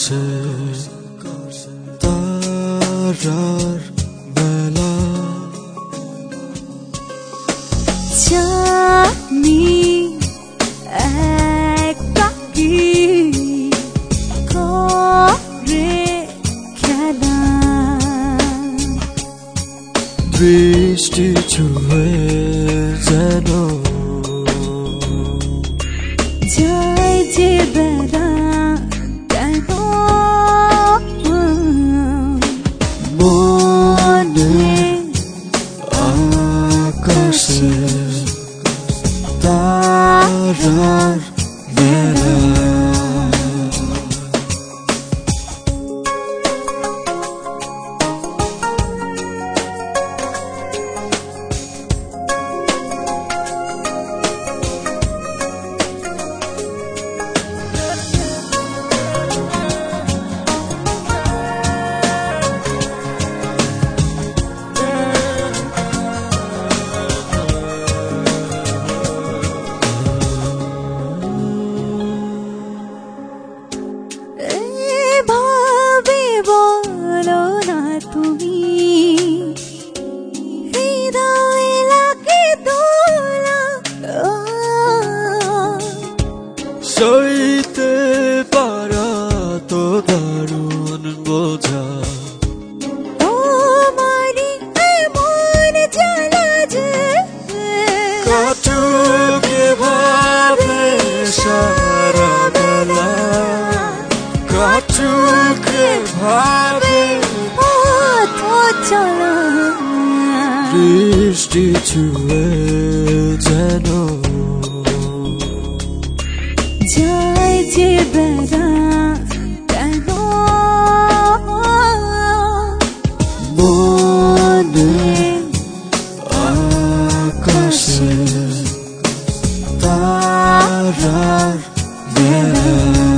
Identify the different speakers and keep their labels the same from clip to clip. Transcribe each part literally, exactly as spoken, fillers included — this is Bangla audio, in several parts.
Speaker 1: করছে তারার বেলা
Speaker 2: জানি এক পাখি করে খেলা
Speaker 1: বৃষ্টি ছুঁয়ে যেন
Speaker 2: যায় যে বেলা কেন
Speaker 1: মনে আকাশে তারার বেলা সইতে পারা তো দারুণ বোঝা
Speaker 2: তোমারই এমন জ্বালা যে
Speaker 1: কাটুক ভাবে সারা বেলা কাটুক ভাবে
Speaker 2: পথ চলা
Speaker 1: বৃষ্টি ছুঁয়ে যেন
Speaker 2: যায় যে বেলা কেন
Speaker 1: মনে আকাশে তারার বেলা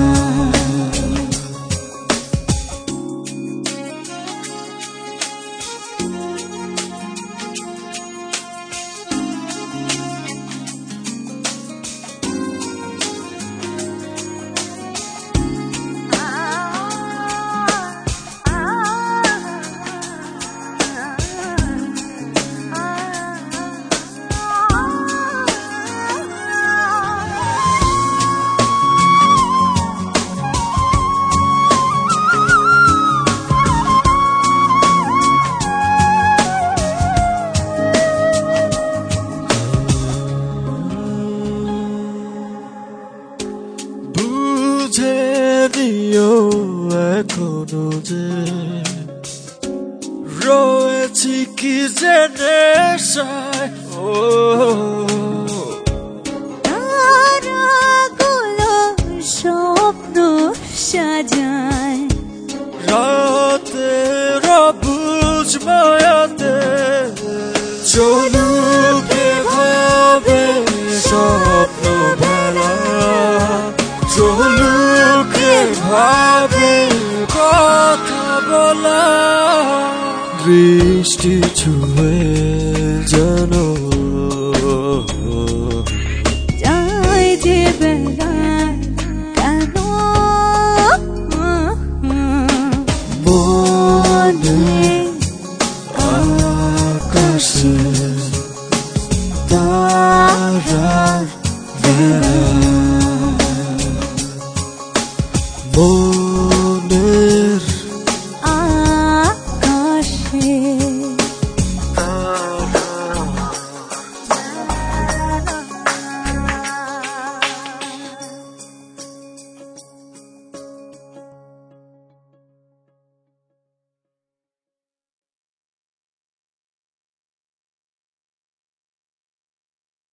Speaker 1: বুঝে নিও এখনো যে রয়েছি কি জেনে সায় ও
Speaker 2: তারাগুলো স্বপ্ন সাজায়
Speaker 1: রাতে রবুজ মায়াতে চলুক ভাবে স্বপ্ন ভেলা চলুক ভাবে কথা বলা বৃষ্টি ছুঁয়ে যেন